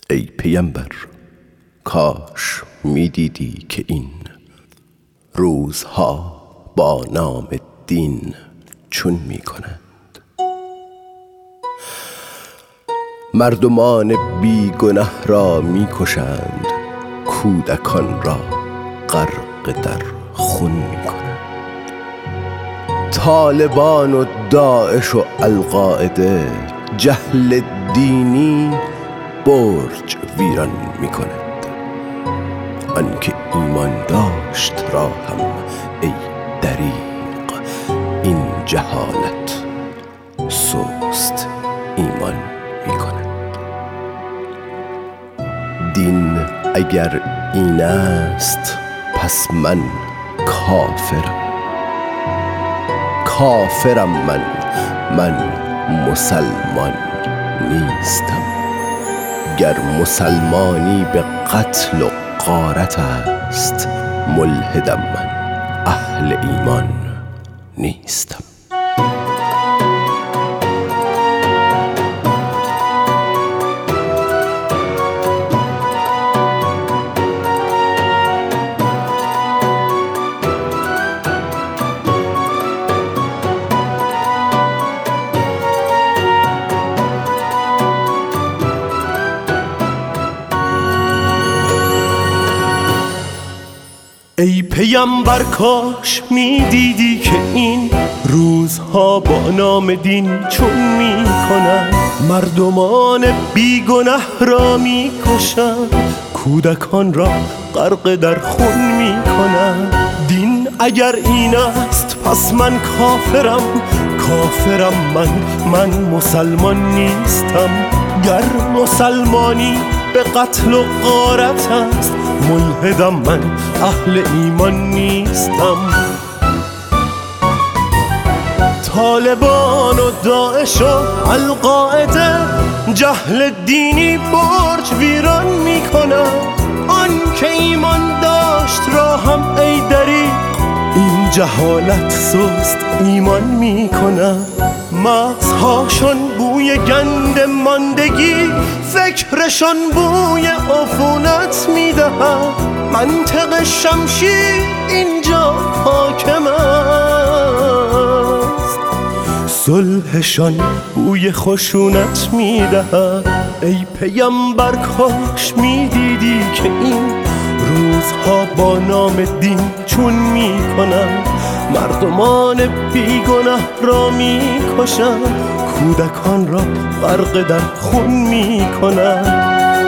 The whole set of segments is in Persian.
ای پیامبر کاش میدیدی که این روزها با نام دین چون میکنند. مردمان بی گنه را میکشند، کودکان را غرق در خون میکنند. طالبان و داعش و القاعده جهل دینی برج ویران میکند. آنکه ایمان داشت را هم ای دریغ این جهالت سست ایمان میکند. دین اگر این است پس من کافرم من مسلمان نیستم. گر مسلمانی به قتل و غارت است، ملحدم من اهل ایمان نیستم. ای پیامبر کاش میدیدی که این روزها با نام دین چون میکنند. مردمان بیگنه را میکشند، کودکان را غرق در خون میکنند. دین اگر این است پس من کافرم من مسلمان نیستم. گر مسلمانی به قتل و غارت است، ملحدم من اهل ایمان نیستم. طالبان و داعش و القاعده جهل دینی برج ویران میکنند. آن که ایمان داشت را هم ای دریغ این جهالت سست ایمان میکنند. مغزهاشون بوی گند ماندگی، فکرشان بوی عفونت میدهد. منطق شمشیر اینجا حاکم است، صلحشان بوی خشونت میدهد. ای پیامبر کاش میدیدی که این روزها با نام دین چون میکنند. مردمان بیگنه را میکشند، کودکان را غرق در خون میکنند.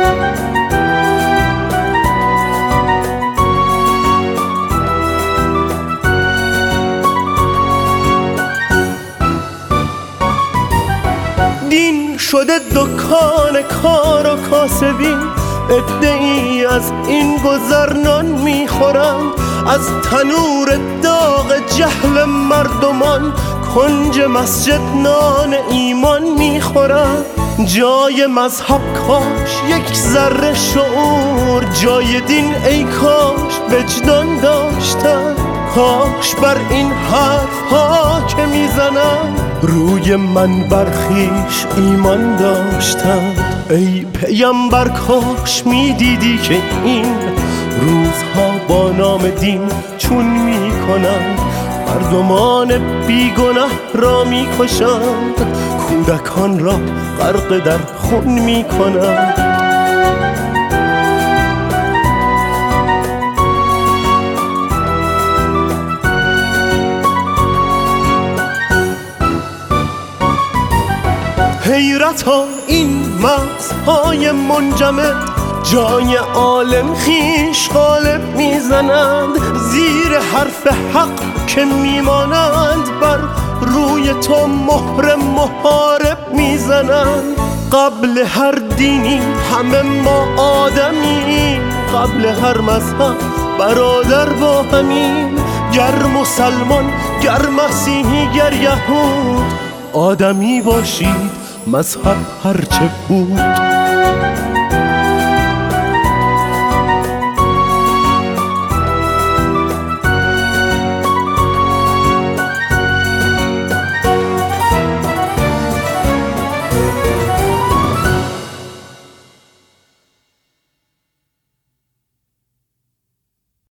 دین شده دکان کار و کاسبی، عده‌ای از این گذرنان میخورند. از تنور داغ جهل مردمان کنج مسجد نان ایمان میخورند. جای مذهب کاش یک ذره شعور، جای دین ای کاش وجدان داشتن. کاش بر این حرف ها که میزنن روی من برخیش ایمان داشتن. ای پیامبر کاش میدیدی که این روزها با نام دین چون میکنند. مردمان بیگنه را میکشند، کودکان را غرق در خون میکنند. حیرت ها این مغزهای منجمد، جای عالم خیش غالب میزنند. زیر حرف حق که میمانند، بر روی تو مهر محارب میزنند. قبل هر دینی همه ما آدمیم، قبل هر مذهب برادر با همیم. گر مسلمان گر مسیحی گر یهود، آدمی باشید مذهب هرچه بود.